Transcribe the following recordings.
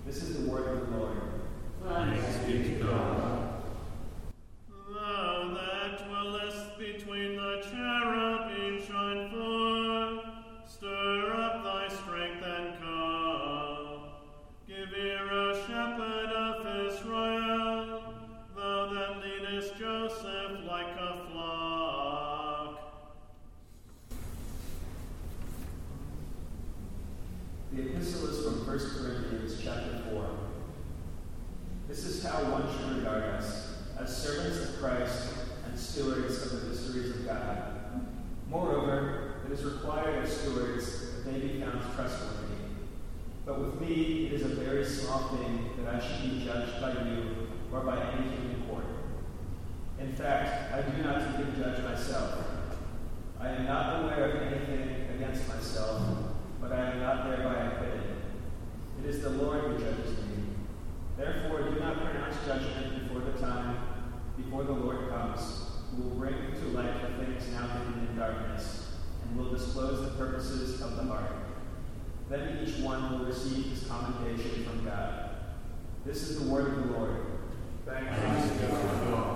This is the word of the Lord. Thanks be to God. Thou that dwellest between the cherubim, shine forth. Stir up thy strength and come. Give ear, O shepherd of Israel, thou that leadest Joseph like a flock. The epistle is from 1 Corinthians chapter 4. This is how one should regard us, as servants of Christ and stewards of the mysteries of God. Moreover, it is required of stewards that they be found trustworthy. But with me it is a very small thing that I should be judged by you or by any human court. In fact, I do not even judge myself. I am not aware of anything against myself, but I am not thereby acquitted. It is the Lord who judges me. Therefore, do not pronounce judgment before the time, before the Lord comes, who will bring to light the things now hidden in darkness, and will disclose the purposes of the heart. Then each one will receive his commendation from God. This is the word of the Lord. Thanks be to God.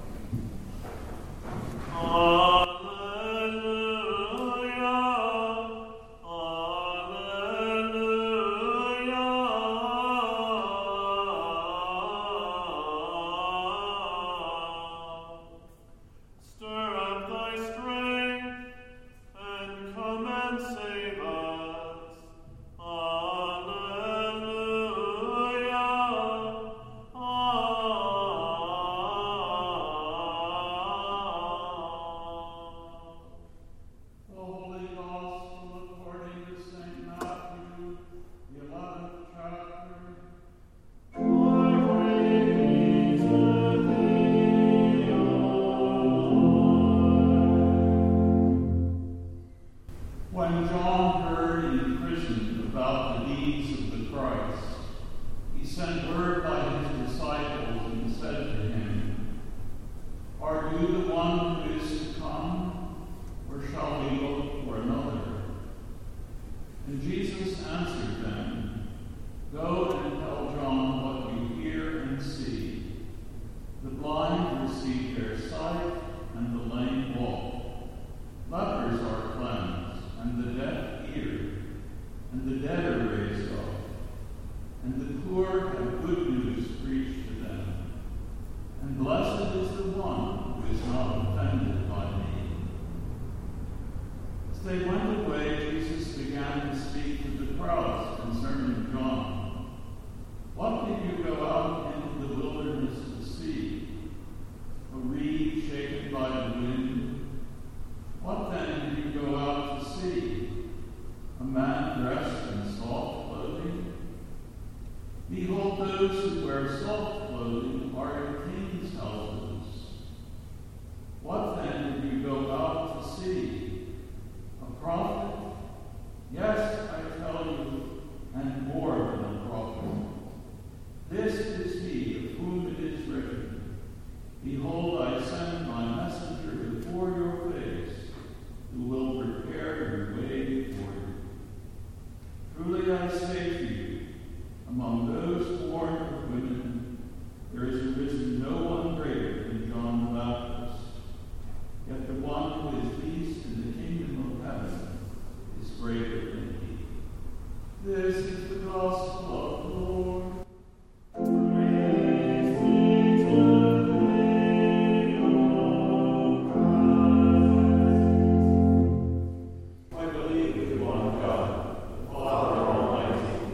When John heard in prison about the deeds of the Christ, he sent word by his disciples and said to him, "Are you the one who is to come, or shall we look for another?" And Jesus answered them, "Go and tell John what you hear and see. The blind receive their sight, and the lame walk. Lepers are cleansed, and the deaf hear, and the dead are raised up, and the poor have good news preached to them. And blessed is the one who is not offended by me." As they went away, Jesus began to speak to the crowds concerning John. "What did you go out into the wilderness to see? A reed shaken by the wind? What then did you go out to see? A man dressed in soft clothing? Behold, those who wear soft clothing are in kings' houses. What then did you go out to see? A prophet? Yes, I tell you, and more than a prophet. This is he of whom it is written, 'Behold, I send my messenger before your face, who will prepare your way before you.' Truly I say to you, among those born of women, there is arisen no one greater than John the Baptist. Yet the one who is least in the kingdom of heaven is greater than he." This is the gospel of the Lord. I believe in one God, the Father Almighty,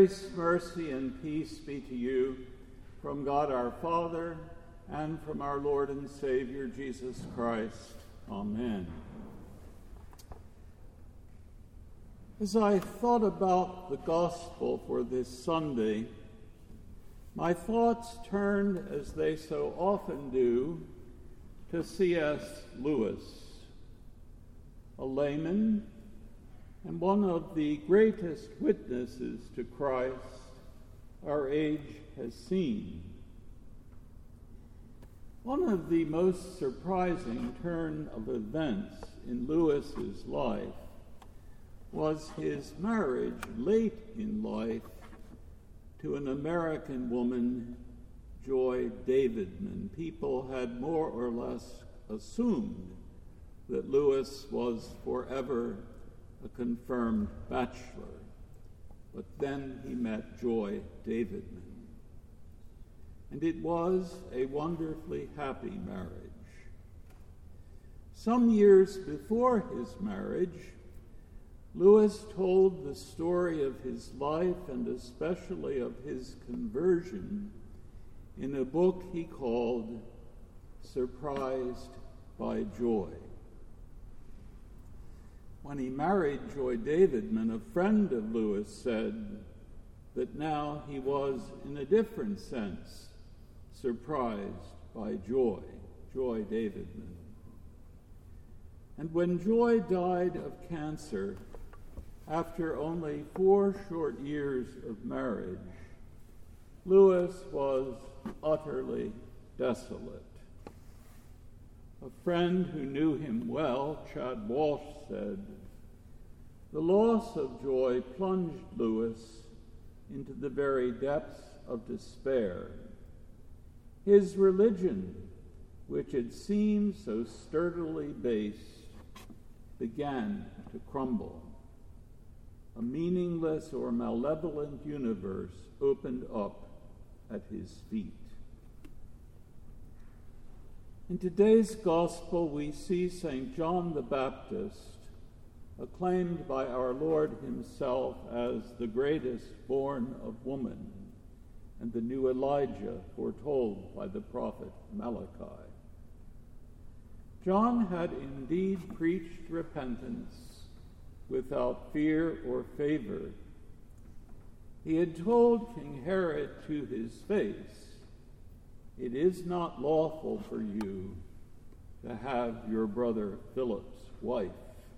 Grace, mercy, and peace be to you from God our Father and from our Lord and Savior Jesus Christ. Amen. As I thought about the gospel for this Sunday, my thoughts turned, as they so often do, to C.S. Lewis, a layman and one of the greatest witnesses to Christ our age has seen. One of the most surprising turn of events in Lewis's life was his marriage late in life to an American woman, Joy Davidman. People had more or less assumed that Lewis was forever a confirmed bachelor, but then he met Joy Davidman. And it was a wonderfully happy marriage. Some years before his marriage, Lewis told the story of his life and especially of his conversion in a book he called Surprised by Joy. When he married Joy Davidman, a friend of Lewis said that now he was, in a different sense, surprised by Joy Davidman. And when Joy died of cancer, after only 4 short years of marriage, Lewis was utterly desolate. A friend who knew him well, Chad Walsh, said, "The loss of Joy plunged Lewis into the very depths of despair. His religion, which had seemed so sturdily based, began to crumble. A meaningless or malevolent universe opened up at his feet." In today's gospel, we see St. John the Baptist, acclaimed by our Lord himself as the greatest born of woman and the new Elijah foretold by the prophet Malachi. John had indeed preached repentance without fear or favor. He had told King Herod to his face, "It is not lawful for you to have your brother Philip's wife."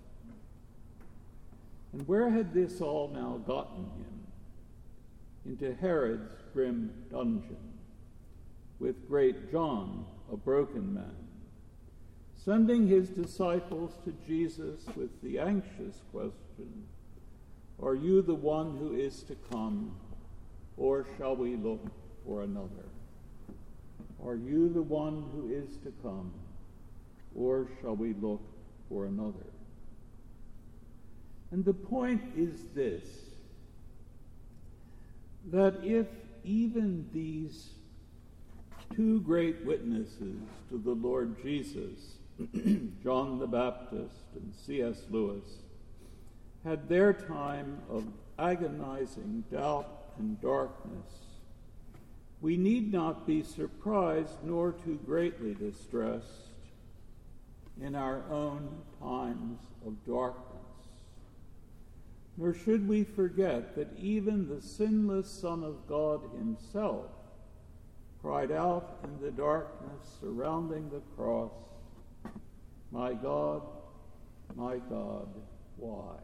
And where had this all now gotten him? Into Herod's grim dungeon, with great John, a broken man, sending his disciples to Jesus with the anxious question, "Are you the one who is to come, or shall we look for another?" Are you the one who is to come, or shall we look for another? And the point is this, that if even these 2 great witnesses to the Lord Jesus, John the Baptist and C.S. Lewis, had their time of agonizing doubt and darkness, we need not be surprised nor too greatly distressed in our own times of darkness. Nor should we forget that even the sinless Son of God himself cried out in the darkness surrounding the cross, my God, why?"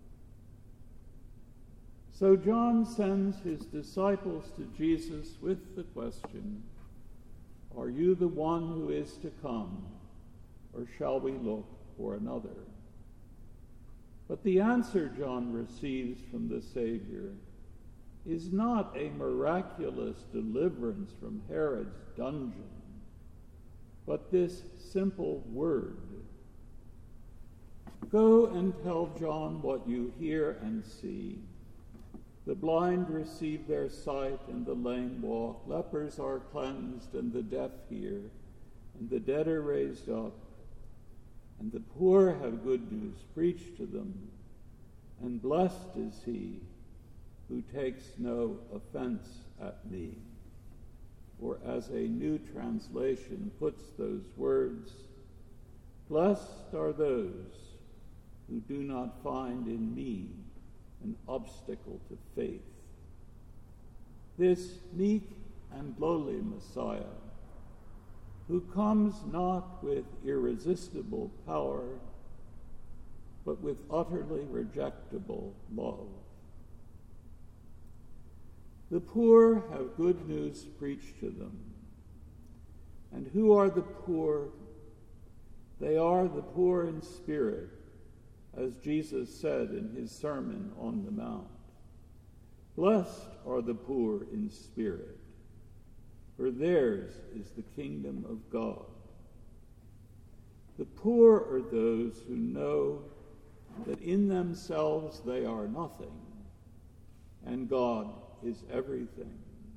So John sends his disciples to Jesus with the question, "Are you the one who is to come, or shall we look for another?" But the answer John receives from the Savior is not a miraculous deliverance from Herod's dungeon, but this simple word, "Go and tell John what you hear and see. The blind receive their sight, and the lame walk. Lepers are cleansed, and the deaf hear, and the dead are raised up, and the poor have good news preached to them. And blessed is he who takes no offense at me. Or as a new translation puts those words, blessed are those who do not find in me an obstacle to faith. This meek and lowly Messiah, who comes not with irresistible power, but with utterly rejectable love. The poor have good news preached to them. And who are the poor? They are the poor in spirit, as Jesus said in his Sermon on the Mount. Blessed are the poor in spirit, for theirs is the kingdom of God. The poor are those who know that in themselves they are nothing, and God is everything.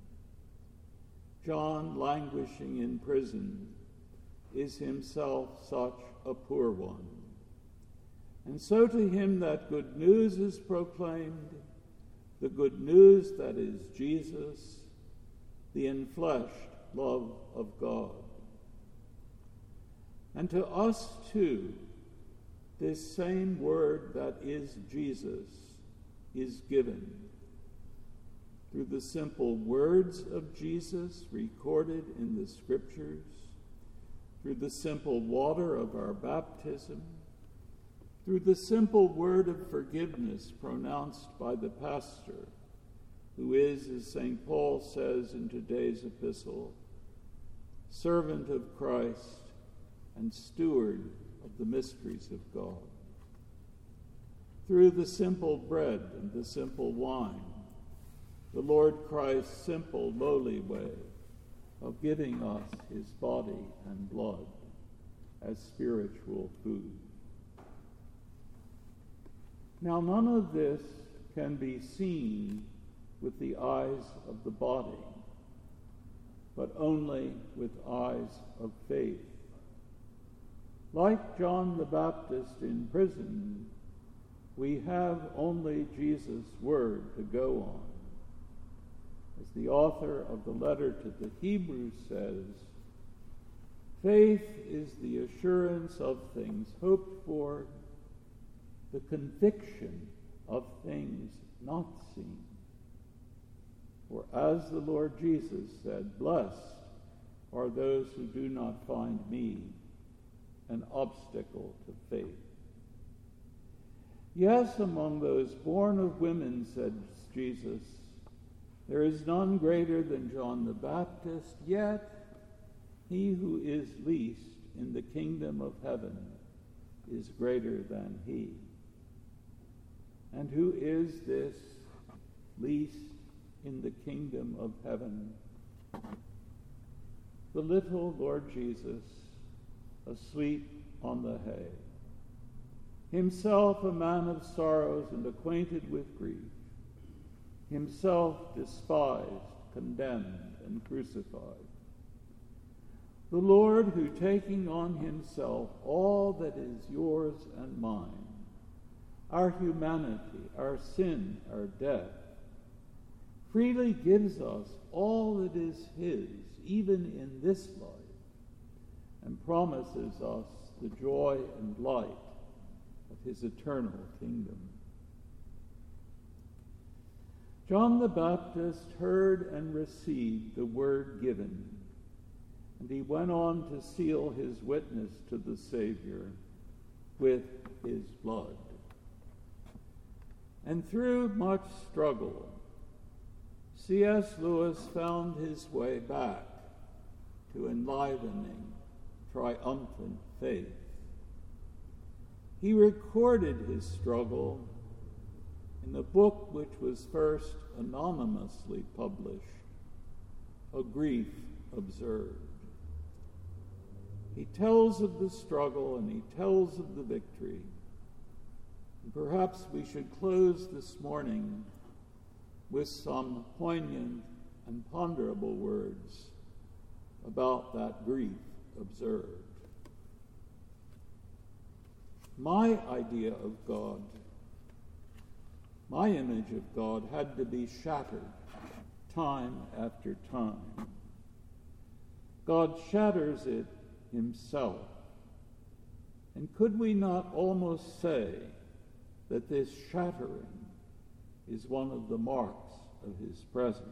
John, languishing in prison, is himself such a poor one. And so to him that good news is proclaimed, the good news that is Jesus, the enfleshed love of God. And to us too, this same word that is Jesus is given through the simple words of Jesus recorded in the Scriptures, through the simple water of our baptism, through the simple word of forgiveness pronounced by the pastor, who is, as St. Paul says in today's epistle, servant of Christ and steward of the mysteries of God. Through the simple bread and the simple wine, the Lord Christ's simple, lowly way of giving us his body and blood as spiritual food. Now, none of this can be seen with the eyes of the body, but only with eyes of faith. Like John the Baptist in prison, we have only Jesus' word to go on. As the author of the letter to the Hebrews says, faith is the assurance of things hoped for, the conviction of things not seen. For as the Lord Jesus said, blessed are those who do not find me an obstacle to faith. Yes, among those born of women, said Jesus, there is none greater than John the Baptist, yet he who is least in the kingdom of heaven is greater than he. And who is this least in the kingdom of heaven? The little Lord Jesus, asleep on the hay, himself a man of sorrows and acquainted with grief, himself despised, condemned, and crucified. The Lord who, taking on himself all that is yours and mine, our humanity, our sin, our death, freely gives us all that is his, even in this life, and promises us the joy and light of his eternal kingdom. John the Baptist heard and received the word given, and he went on to seal his witness to the Savior with his blood. And through much struggle, C.S. Lewis found his way back to enlivening, triumphant faith. He recorded his struggle in a book which was first anonymously published, A Grief Observed. He tells of the struggle and he tells of the victory. And perhaps we should close this morning with some poignant and ponderable words about that grief observed. My idea of God My image of God had to be shattered time after time. God shatters it himself. And could we not almost say that this shattering is one of the marks of his presence?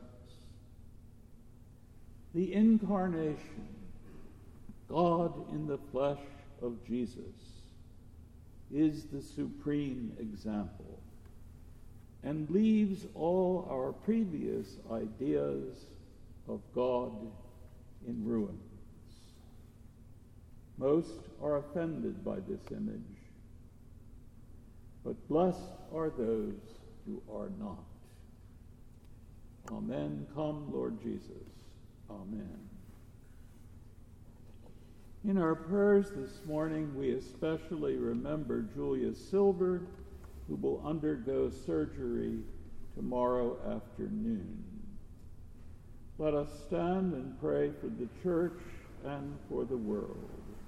The incarnation, God in the flesh of Jesus, is the supreme example and leaves all our previous ideas of God in ruins. Most are offended by this image, but blessed are those who are not. Amen. Come, Lord Jesus. Amen. In our prayers this morning, we especially remember Julia Silver, who will undergo surgery tomorrow afternoon. Let us stand and pray for the church and for the world.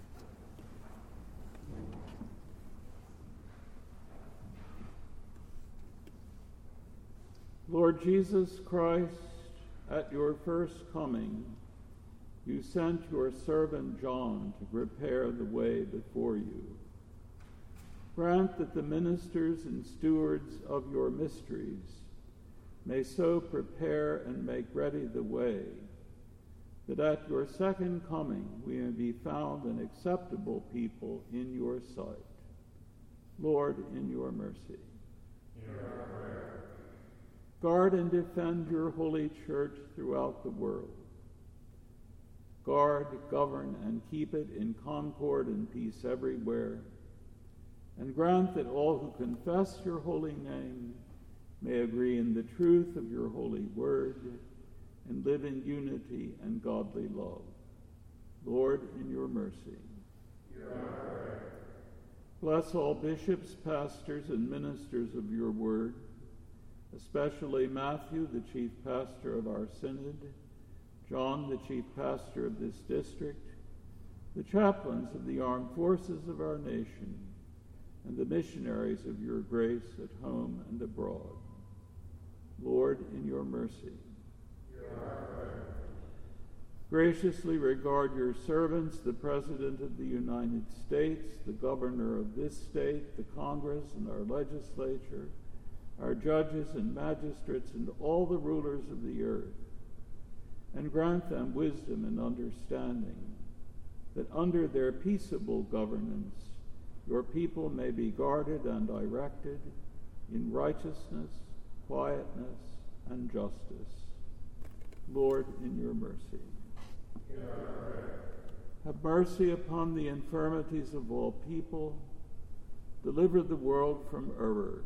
Lord Jesus Christ, at your first coming, you sent your servant John to prepare the way before you. Grant that the ministers and stewards of your mysteries may so prepare and make ready the way, that at your second coming we may be found an acceptable people in your sight. Lord, in your mercy. Hear our prayer. Guard and defend your holy church throughout the world. Guard, govern, and keep it in concord and peace everywhere. And grant that all who confess your holy name may agree in the truth of your holy word and live in unity and godly love. Lord, in your mercy. Hear our prayer. Bless all bishops, pastors, and ministers of your word, especially Matthew, the chief pastor of our synod, John, the chief pastor of this district, the chaplains of the armed forces of our nation, and the missionaries of your grace at home and abroad. Lord, in your mercy. Hear our prayer. Graciously regard your servants, the President of the United States, the Governor of this state, the Congress and our legislature, our judges and magistrates, and all the rulers of the earth, and grant them wisdom and understanding, that under their peaceable governance your people may be guarded and directed in righteousness, quietness, and justice. Lord, in your mercy. Hear our prayer. Have mercy upon the infirmities of all people. Deliver the world from error.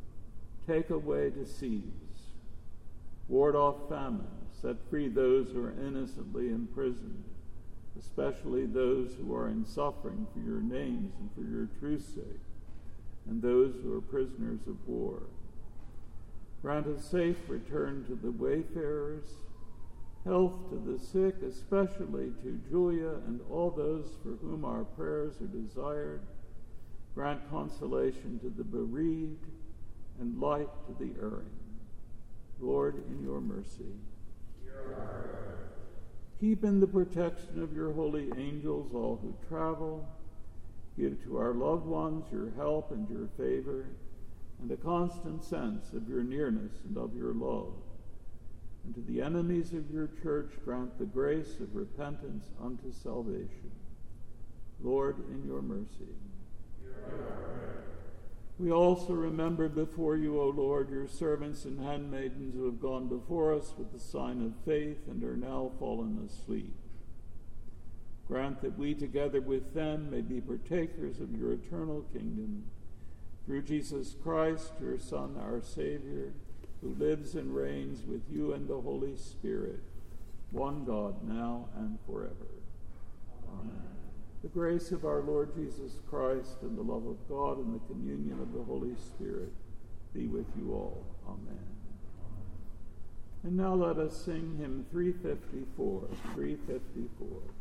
Take away disease. Ward off famine. Set free those who are innocently imprisoned, especially those who are in suffering for your names and for your truth's sake, and those who are prisoners of war. Grant a safe return to the wayfarers, health to the sick, especially to Julia and all those for whom our prayers are desired. Grant consolation to the bereaved and light to the erring. Lord, in your mercy. Hear our prayer. Keep in the protection of your holy angels all who travel. Give to our loved ones your help and your favor, and a constant sense of your nearness and of your love. And to the enemies of your church grant the grace of repentance unto salvation. Lord, in your mercy. Hear our prayer. We also remember before you, O Lord, your servants and handmaidens who have gone before us with the sign of faith and are now fallen asleep. Grant that we together with them may be partakers of your eternal kingdom, through Jesus Christ, your Son, our Savior, who lives and reigns with you and the Holy Spirit, one God, now and forever. Amen. The grace of our Lord Jesus Christ and the love of God and the communion of the Holy Spirit be with you all. Amen. And now let us sing hymn 354. 354.